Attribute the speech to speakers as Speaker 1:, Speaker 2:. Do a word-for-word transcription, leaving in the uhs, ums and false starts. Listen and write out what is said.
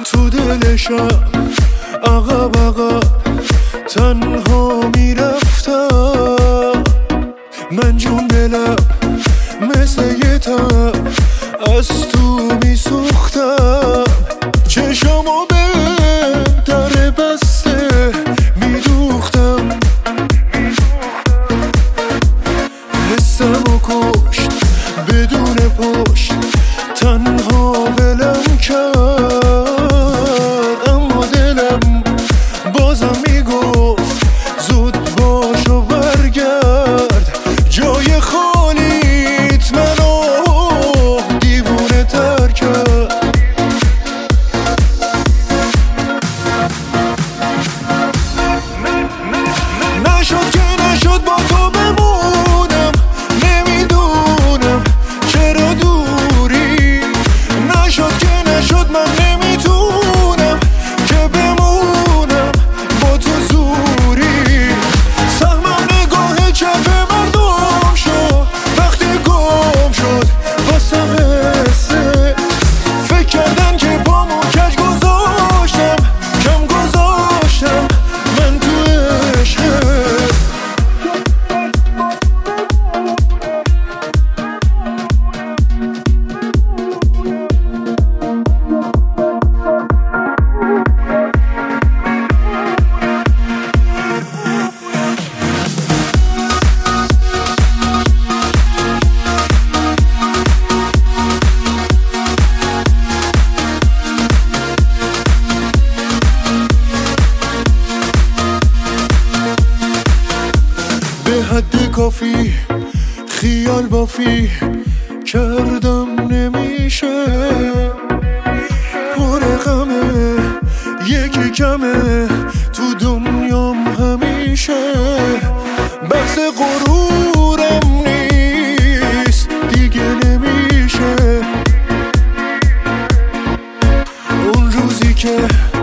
Speaker 1: تو دلشم عقب عقب تنها میرفتم، من جون دلم مثل یه تب از تو میسوختم. چشامو به در بسته میدوختم، حسمو کشت بدون پشت تنها ولم کرد. اما دلم بازم میگفت زود باش و برگرد، جای خالیت منو دیوونه تر کرد. نشد که نشد با تو بمونم، نمیدونم چرا دوری. نشد که نشد من نمیتونم که بمونم با تو زوری. سهمم نگاه چپ مردم شد وقتی گم شد واسم حسه. فکر کردن که پامو کج گذاشتم، کم گذاشتم من تو عشقت. به حد کافی خیال بافی کردم نمیشه، پر غمه یکی کمه تو دنیام همیشه. بحث غرورم نیست دیگه نمیشه. اون روزی که